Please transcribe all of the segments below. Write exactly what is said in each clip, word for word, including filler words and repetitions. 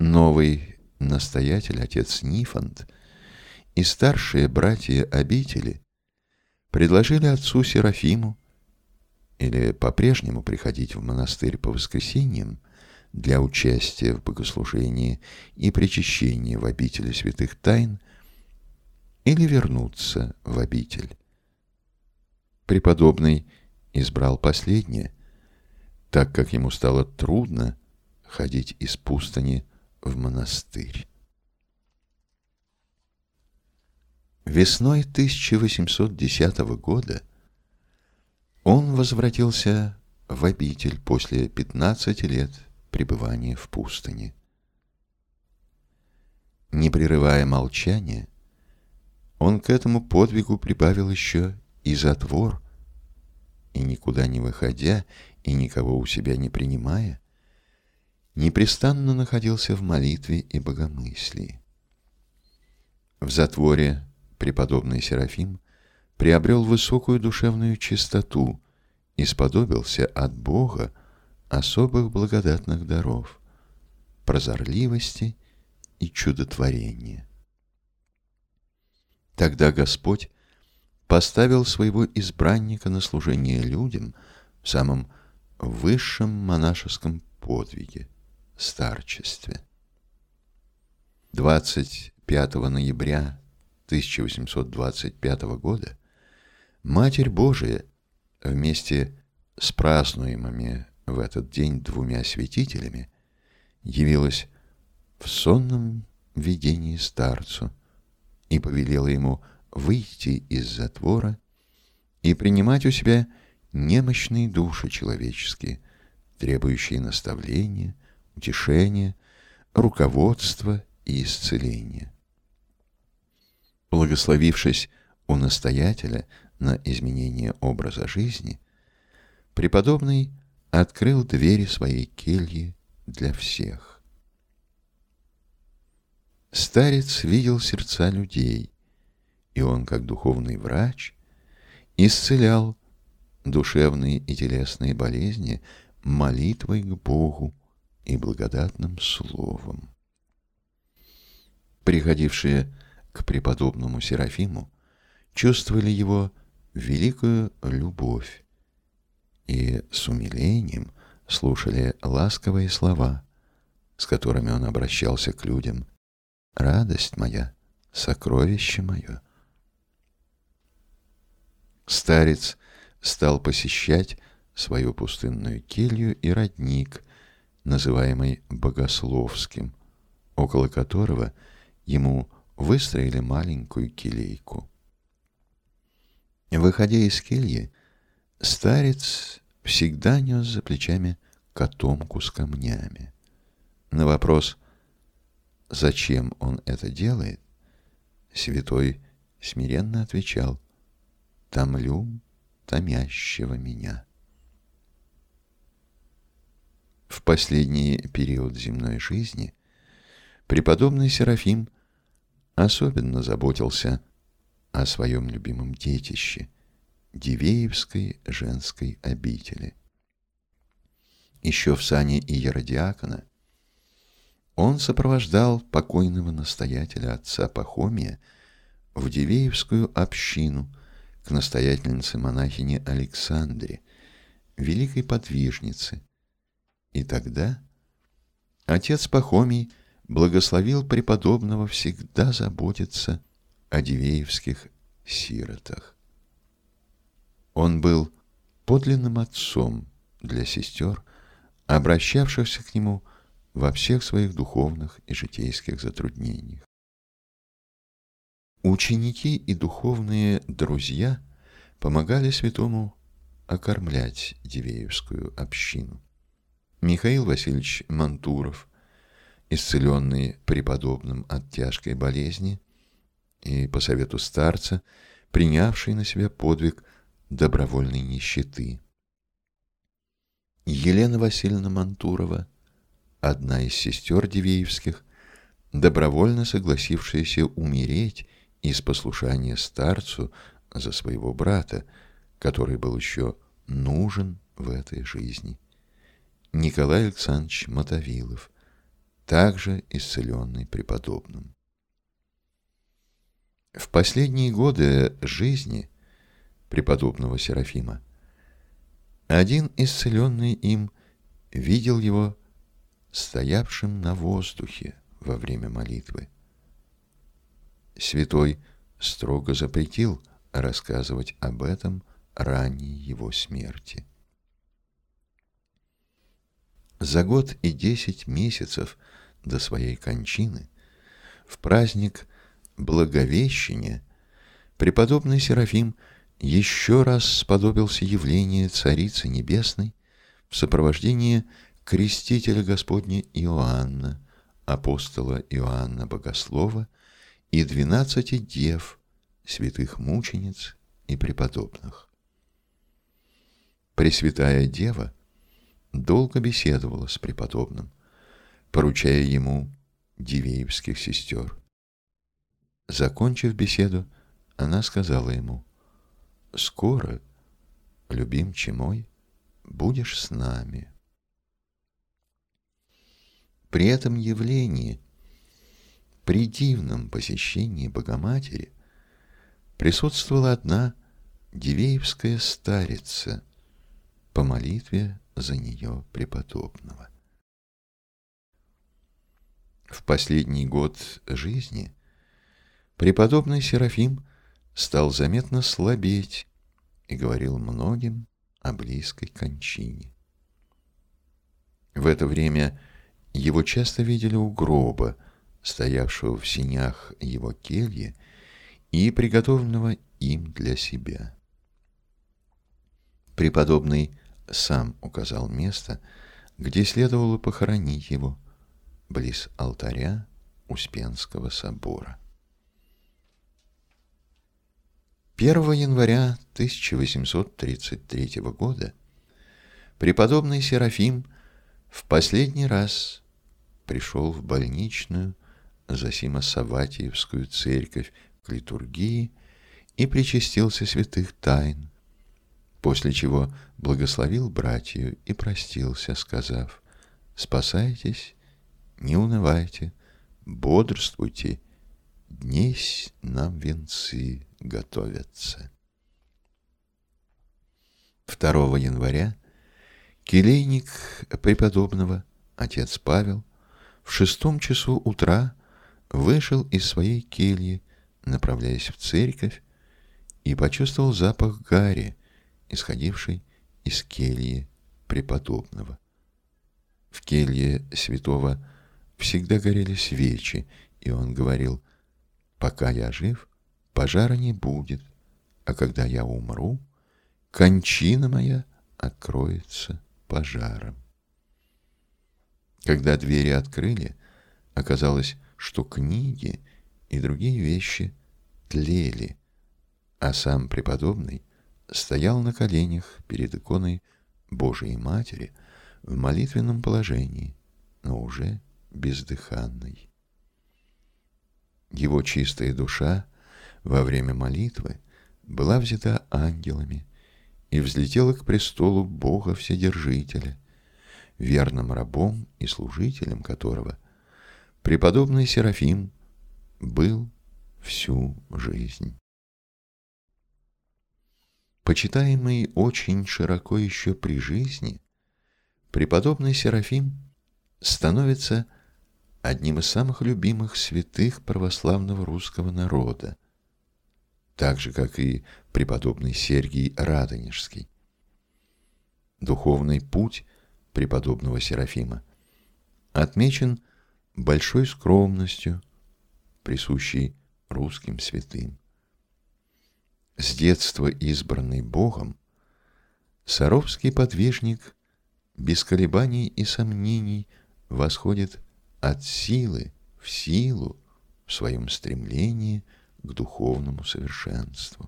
Новый настоятель, отец Нифонт, и старшие братья обители предложили отцу Серафиму или по-прежнему приходить в монастырь по воскресеньям для участия в богослужении и причащении в обители святых тайн, или вернуться в обитель. Преподобный избрал последнее, так как ему стало трудно ходить из пустыни в монастырь. Весной тысяча восемьсот десятого года он возвратился в обитель после пятнадцати лет пребывания в пустыне. Не прерывая молчания, он к этому подвигу прибавил еще и затвор, и никуда не выходя и никого у себя не принимая, непрестанно находился в молитве и богомыслии. В затворе преподобный Серафим приобрел высокую душевную чистоту и сподобился от Бога особых благодатных даров, прозорливости и чудотворения. Тогда Господь поставил своего избранника на служение людям в самом высшем монашеском подвиге — старчестве. двадцать пятого ноября тысяча восемьсот двадцать пятого года Матерь Божия вместе с празднуемыми в этот день двумя святителями явилась в сонном видении старцу и повелела ему выйти из затвора и принимать у себя немощные души человеческие, требующие наставления, утешения, руководства и исцеления. Благословившись у настоятеля на изменение образа жизни, преподобный открыл двери своей кельи для всех. Старец видел сердца людей, и он, как духовный врач, исцелял душевные и телесные болезни молитвой к Богу и благодатным словом. Приходившие к преподобному Серафиму чувствовали его великую любовь и с умилением слушали ласковые слова, с которыми он обращался к людям: «Радость моя, сокровище мое». Старец стал посещать свою пустынную келью и родник, называемый Богословским, около которого ему выстроили маленькую келейку. Выходя из кельи, старец всегда нес за плечами котомку с камнями. На вопрос, зачем он это делает, святой смиренно отвечал: «Томлю томящего меня». В последний период земной жизни преподобный Серафим особенно заботился о своем любимом детище — Дивеевской женской обители. Еще в сане иеродиакона он сопровождал покойного настоятеля отца Пахомия в Дивеевскую общину к настоятельнице-монахине Александре, великой подвижнице, и тогда отец Пахомий благословил преподобного всегда заботиться о дивеевских сиротах. Он был подлинным отцом для сестер, обращавшихся к нему во всех своих духовных и житейских затруднениях. Ученики и духовные друзья помогали святому окормлять Дивеевскую общину. Михаил Васильевич Мантуров, исцеленный преподобным от тяжкой болезни и по совету старца, принявший на себя подвиг добровольной нищеты. Елена Васильевна Мантурова, одна из сестер Дивеевских, добровольно согласившаяся умереть из послушания старцу за своего брата, который был еще нужен в этой жизни. Николай Александрович Мотовилов, также исцеленный преподобным. В последние годы жизни преподобного Серафима один исцеленный им видел его стоявшим на воздухе во время молитвы. Святой строго запретил рассказывать об этом ранней его смерти. За год и десять месяцев до своей кончины, в праздник Благовещения, преподобный Серафим еще раз сподобился явления Царицы Небесной в сопровождении крестителя Господня Иоанна, апостола Иоанна Богослова и двенадцати дев, святых мучениц и преподобных. Пресвятая Дева долго беседовала с преподобным, поручая ему дивеевских сестер. Закончив беседу, она сказала ему: «Скоро, любимче мой, будешь с нами». При этом явлении, при дивном посещении Богоматери, присутствовала одна дивеевская старица по молитве за нее преподобного. В последний год жизни преподобный Серафим стал заметно слабеть и говорил многим о близкой кончине. В это время его часто видели у гроба, стоявшего в сенях его кельи и приготовленного им для себя. Преподобный сам указал место, где следовало похоронить его, близ алтаря Успенского собора. первого января тысяча восемьсот тридцать третьего года преподобный Серафим в последний раз пришел в больничную Зосимо-Савватиевскую церковь к литургии и причастился святых тайн, после чего благословил братью и простился, сказав: «Спасайтесь, не унывайте, бодрствуйте, днесь нам венцы готовятся». второго января келейник преподобного, отец Павел, в шестом часу утра вышел из своей кельи, направляясь в церковь, и почувствовал запах гари, исходивший из кельи преподобного. В келье святого всегда горели свечи, и он говорил: «Пока я жив, пожара не будет, а когда я умру, кончина моя откроется пожаром». Когда двери открыли, оказалось, что книги и другие вещи тлели, а сам преподобный стоял на коленях перед иконой Божией Матери в молитвенном положении, но уже бездыханный. Его чистая душа во время молитвы была взята ангелами и взлетела к престолу Бога Вседержителя, верным рабом и служителем которого преподобный Серафим был всю жизнь. Почитаемый очень широко еще при жизни, преподобный Серафим становится одним из самых любимых святых православного русского народа, так же, как и преподобный Сергий Радонежский. Духовный путь преподобного Серафима отмечен большой скромностью, присущей русским святым. С детства избранный Богом, саровский подвижник без колебаний и сомнений восходит от силы в силу в своем стремлении к духовному совершенству.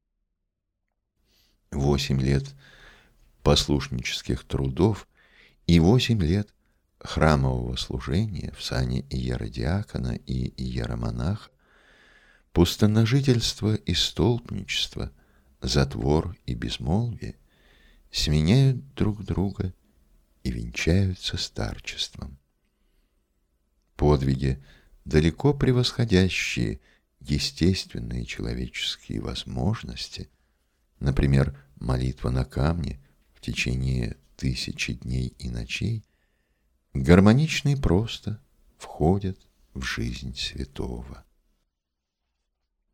Восемь лет послушнических трудов и восемь лет храмового служения в сане иеродиакона и иеромонаха, пустонножительство и столпничество, затвор и безмолвие сменяют друг друга и венчаются старчеством. подвиги, далеко превосходящие естественные человеческие возможности, например, молитва на камне в течение тысячи дней и ночей, гармонично и просто входят в жизнь святого.